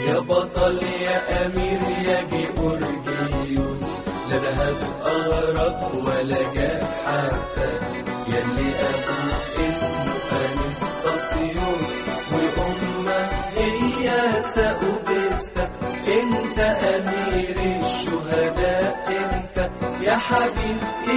يا بطل يا أمير يا جيورجيوس، لا ذهب أغرق ولا جاه حتى، يلي أبوك اسمه أنستاسيوس وأمك هي سأوبستا. انت أمير الشهداء انت يا حبيب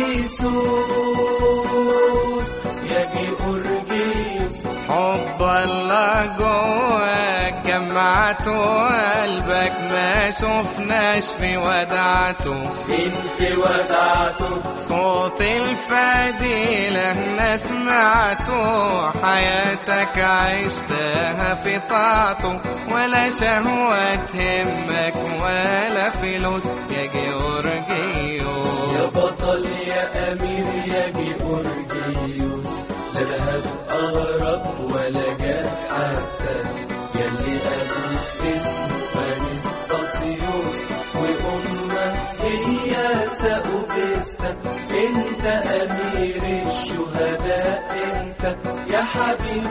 إيسوس يا جيورجيوس. حب الله جواك جمعته قلبك، ما شفناش في ودعته، إن في ودعته صوت الفديلة احنا سمعته، حياتك عشتها في طاعته، ولا شهوة تهمك ولا فلوس يا جيورجيوس. يا بطل يا أمير يا جيورجيوس، لا ذهب أغرق ولا جاه حتى، يلي أبوك اسمه أنستاسيوس وأمك هي سأوبستا. انت أمير الشهداء انت يا حبيب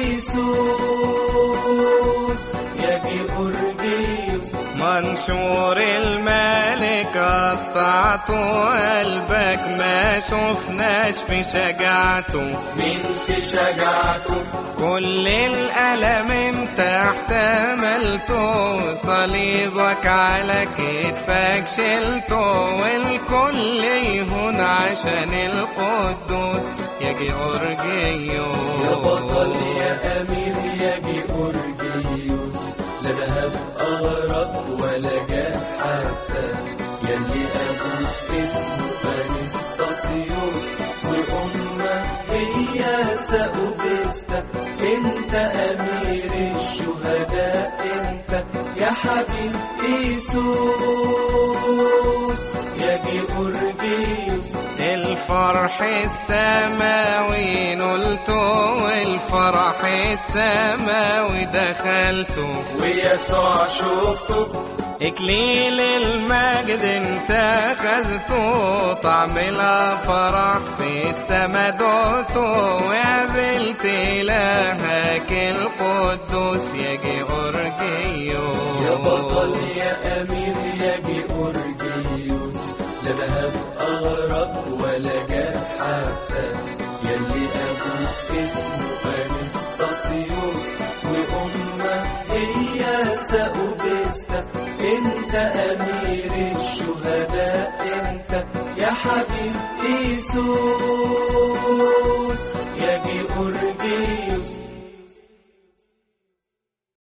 إيسوس يا جيورجيوس. منشور الملك قطعته قلبك، ما شفناش في شجاعته، مين في شجاعته كل الألم انت احتملته، صليبك على كتفك شلته، والكل يهون عشان القدوس يا جيورجيوس. يا بطل يا أمير يا جيورجيوس، لا ذهب أغرق ولا جاه حتى، يلي أبوك اسمه أنستاسيوس وأمك هي سأوبستا. انت أمير الشهداء انت يا حبيب إيسوس يا جيورجيوس. الفرح السماوي نلته، والفرح السماوي دخلته، ويسوع شفته إكليل المجد انت خذته، طعم الفرح في السما دوته، وقابلت إلهك القدوس يا جيورجيوس. يا بطل يا أمير يا جيورجيوس، لا ذهب أغرق ولا جاه حتى، يلي أبوك اسمه أنستاسيوس وأمك هي سأوبستا. انت أمير الشهداء انت يا حبيب إيسوس